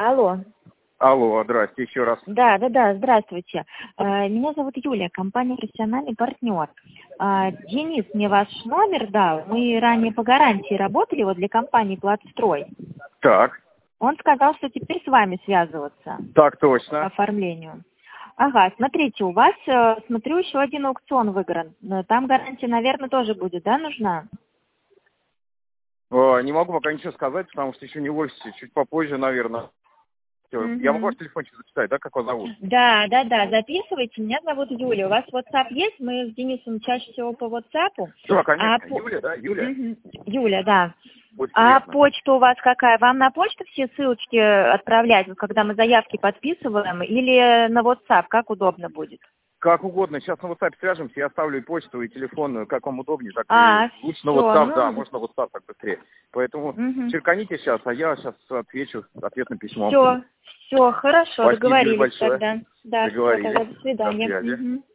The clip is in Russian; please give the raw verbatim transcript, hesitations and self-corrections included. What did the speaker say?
Алло. Алло, здрасте, еще раз. Да, да, да, здравствуйте. Э, Меня зовут Юлия, компания «Профессиональный партнер». Э, Денис мне ваш номер дал. Мы ранее по гарантии работали вот для компании «Платстрой». Так, Он сказал, что теперь с вами связываться так по точно. оформлению. Ага, смотрите, у вас, э, смотрю, еще один аукцион выигран. Э, Там гарантия, наверное, тоже будет, да, нужна? Э, Не могу пока ничего сказать, потому что еще не в офисе. Чуть попозже, наверное. Всё. Я могу Мгм. ваш телефончик записать, да, как вас зовут? Да, да, да, записывайте. Меня зовут Юля. У вас WhatsApp есть? Мы с Денисом чаще всего по WhatsApp. Да, А конечно. по- Юля, да, Юля. Мгм. Юля, да. Очень А приятно. почта у вас какая? Вам на почту все ссылочки отправлять, вот когда мы заявки подписываем, или на WhatsApp? Как удобно будет? Как угодно. Сейчас на WhatsApp свяжемся, я оставлю и почту, и телефон, как вам удобнее, так и А, лучше на все, WhatsApp, да, ну, можно на WhatsApp так быстрее. Поэтому угу. черканите сейчас, а я сейчас отвечу ответным письмом. Все, все, хорошо, Спасибо, Юля, договорились большое. тогда. Да, все, тогда Договорились. до До свидания. связи. Мгм.